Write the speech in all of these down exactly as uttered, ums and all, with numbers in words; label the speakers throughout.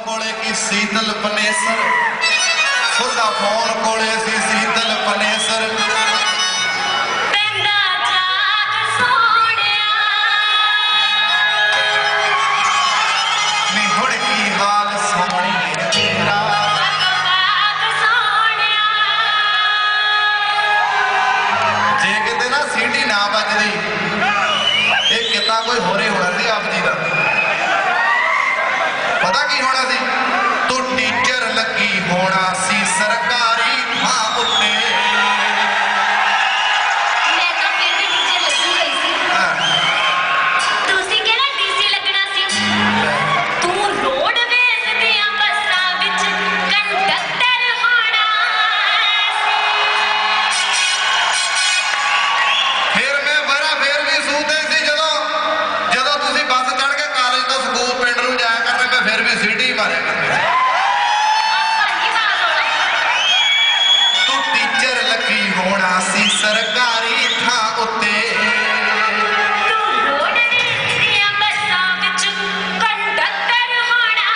Speaker 1: ਕੋਲੇ ਕੀ ਸੀਤਲ ਪਨੇਸਰ ਉਹਦਾ ਫੋਨ ਕੋਲੇ ਸੀ ਸੀਤਲ ਪਨੇਸਰ
Speaker 2: ਪੈਂਦਾ ਜਾਗ ਸੋਹਣਿਆ
Speaker 1: ਨੀ ਹੁਣ ਕੀ ਹਾਲ ਸੋਹਣੀ ਤੇਰਾ
Speaker 2: ਜਾਗ ਸੋਹਣਿਆ
Speaker 1: ਜੇ ਕਿਤੇ ਨਾ ਸੀਟੀ ਨਾ ਵੱਜਦੀ ਇਹ ਕਿਤਾ ਕੋਈ ਹੋਰੇ ਹੋਣਾ ਸੀ ਆਪ ਜੀ ਦਾ ਪਤਾ ਕੀ ਹੋਣਾ ਸੀ ਤੂੰ ਟੀਚਰ ਲੱਗੀ ਹੋਣਾ ਸੀ ਸਰਕਾਰੀ ਥਾਂ ਉੱਤੇ
Speaker 2: ਮੈਂ ਤਾਂ ਫਿਰ ਵੀ ਟੀਚਰ ਲੱਗੀ ਹੋਈ ਸੀ ਤੁਸੀਂ ਕਿਹੜਾ ਡੀਸੀ ਲੱਗਣਾ ਸੀ ਤੂੰ ਰੋਡਵੇਜ਼ ਦੀਆਂ ਬੱਸਾਂ ਵਿੱਚ ਕੰਡਕਟਰ ਹੋਣਾ
Speaker 1: ਫਿਰ ਮੈਂ ਬੜਾ ਫੇਰ ਵੀ ਸੂਤੇ ਸੀ ਜਦੋਂ ਜਦੋਂ ਤੁਸੀਂ ਬੱਸ ਚੜ ਕੇ ਕਾਲਜ ਤੋਂ ਸਕੂਲ ਪਿੰਡ ਨੂੰ ਜਾਇਆ ਕਰਨਾ ਮੈਂ ਫਿਰ ਵੀ ਸੀਟੀ ਮਾਰਿਆ ਕਰਨੀ
Speaker 2: ਆਪਾਂ ਨਹੀਂ ਪਾਸ ਹੋਣਾ
Speaker 1: ਤੂੰ ਟੀਚਰ ਲੱਗੀ ਹੋਣਾ ਸੀ ਸਰਕਾਰੀ ਥਾਂ ਉੱਤੇ
Speaker 2: ਤੂੰ ਰੋਡਵੇਜ਼ ਦੀਆਂ ਬੱਸਾਂ ਵਿੱਚ ਕੰਡਕਟਰ ਹੋਣਾ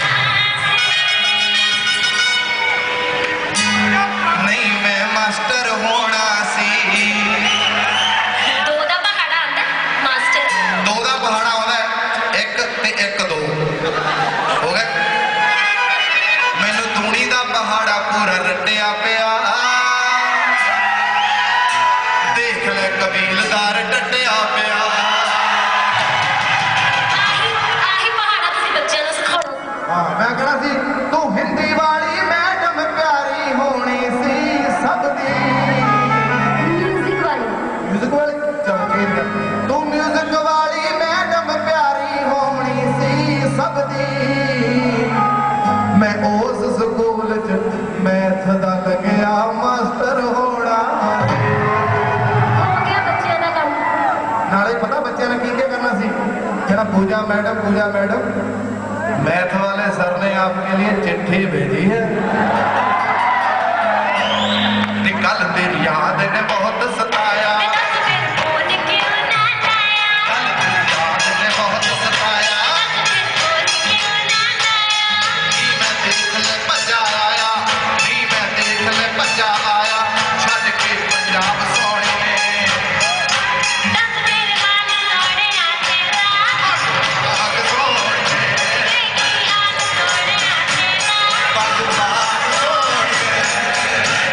Speaker 1: ਨਹੀਂ ਮੈਂ ਮਾਸਟਰ ਹੋਣਾ ਸੀ
Speaker 2: ਦੋ ਦਾ ਪਹਾੜਾ ਆਂਦਾ ਮਾਸਟਰ
Speaker 1: ਦੋ ਦਾ ਪਹਾੜਾ ਆਉਂਦਾ ਹੈ, ਇੱਕ ਤੇ ਇੱਕ ਦੋ ਹੋ ਗਿਆ ਮੈਨੂੰ ਤੂੜੀ ਦਾ ਪਹਾੜਾ ਪੂਰਾ ਰੱਟਿਆ ਪਿਆ ਦੇਖ ਲੈ ਕਬੀਲਦਾਰ ਡੱਟਿਆ ਪਿਆ
Speaker 2: ਆਹੀ ਆਹੀ ਪਹਾੜਾ ਤੁਸੀਂ ਬੱਚਿਆਂ ਨੂੰ ਸਿਖਾਉਣਾ
Speaker 1: ਹਾਂ ਮੈਂ ਕਹਣਾ ਸੀ ਤੂੰ ਹਿੰਦੀ ਵਾਲੀ ਮੈਡਮ ਪਿਆਰੀ ਹੋਣੀ ਸੀ ਸਭ ਦੀ
Speaker 2: ਮਿਊਜ਼ਿਕ ਵਾਲੀ
Speaker 1: ਮਿਊਜ਼ਿਕ ਵਾਲੀ ਚੱਲ ਠੀਕ ਹੈ ਤੂੰ ਮਿਊਜ਼ਿਕ ਵਾਲੀ ਮੈਡਮ ਪਿਆਰੀ ਹੋਣੀ ਸੀ ਸਭ ਦੀ ਮੈਂ ਉਸ ਸਕੂਲ ਚ ਮੈਥ ਦਾ ਲੱਗਿਆ ਮਾਸਟਰ ਹੋਣਾ
Speaker 2: ਹੋ ਗਿਆ ਬੱਚਿਆਂ ਦਾ ਕੰਮ
Speaker 1: ਨਾਲੇ ਪਤਾ ਬੱਚਿਆਂ ਨੇ ਕੀ ਕੀ ਕਰਨਾ ਸੀ ਜਿਹੜਾ Pooja madam Pooja madam math वाले सर ने आपके लिए चिट्ठी भेजी है कल तेरी याद ने बहुत सताया
Speaker 2: ਮੈਂ ਦੱਸ ਫਿਰ ਫੋਨ ਕਿਉਂ ਨਾ ਲਾਇਆ
Speaker 1: कल तेरी याद ने बहुत सताया
Speaker 2: ਫਿਰ ਫੋਨ ਕਿਉਂ ਨਾ ਲਾਇਆ
Speaker 1: नी मैं देख ले भजा आया नी मैं देख ले भजा आया छड़ के पंजाब सोने
Speaker 2: ਦੱਸ ਫਿਰ ਹਾਲ ਸੋਹਣਿਆ ਤੇਰਾ
Speaker 1: आग सोने
Speaker 2: ਕੀ ਹਾਲ ਸੋਹਣਿਆ ਤੇਰਾ
Speaker 1: पग बाग सोने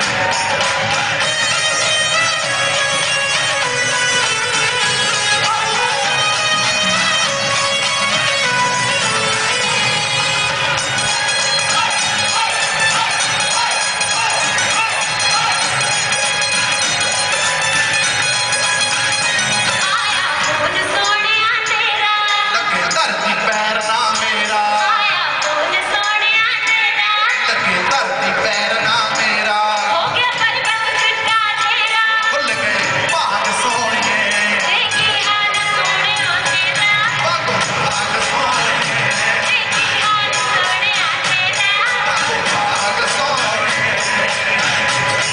Speaker 2: ਆਇਆ ਫੋਨ ਸੋਹਣਿਆ ਤੇਰਾ
Speaker 1: लगे धरती पैर ना मेरा
Speaker 2: ਆਇਆ ਫੋਨ ਸੋਹਣਿਆ ਤੇਰਾ
Speaker 1: लगे धरती पैर ना मेरा
Speaker 2: ਹੋ ਗਿਆ ਪਰਬਤ ਚਿੱਟਾ ਤੇਰਾ
Speaker 1: भुल गए भाग सोनिए
Speaker 2: ਕੀ ਹਾਲ ਸੋਹਣਿਆ ਤੇਰਾ
Speaker 1: भागो भाग सोनिए
Speaker 2: ਕੀ ਹਾਲ ਸੋਹਣਿਆ ਤੇਰਾ
Speaker 1: भाग सोनिए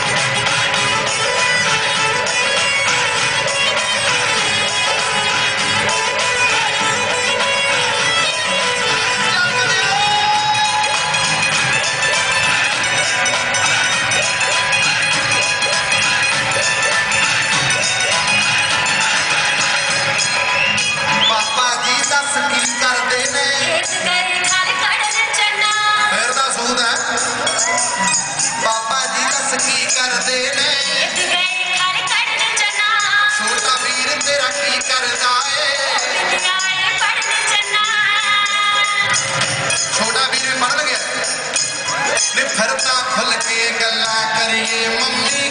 Speaker 1: पापा जी दस की करते ने
Speaker 2: ਇਸ ਕਰੀ ਖਲ ਕੜਨ ਚੰਨਾ
Speaker 1: फिर दा सूद है पापा जी दस की करते ने
Speaker 2: ਇਸ ਗਈ ਖਲ ਕੜਨ ਚੰਨਾ
Speaker 1: छोटा वीर तेरा की करदा है
Speaker 2: ਵਿਦਿਆਲੇ ਪੜਨ ਚੰਨਾ
Speaker 1: छोटा वीर पढ़ गया ने फिरता खुल के गल्ला करिए मम्मी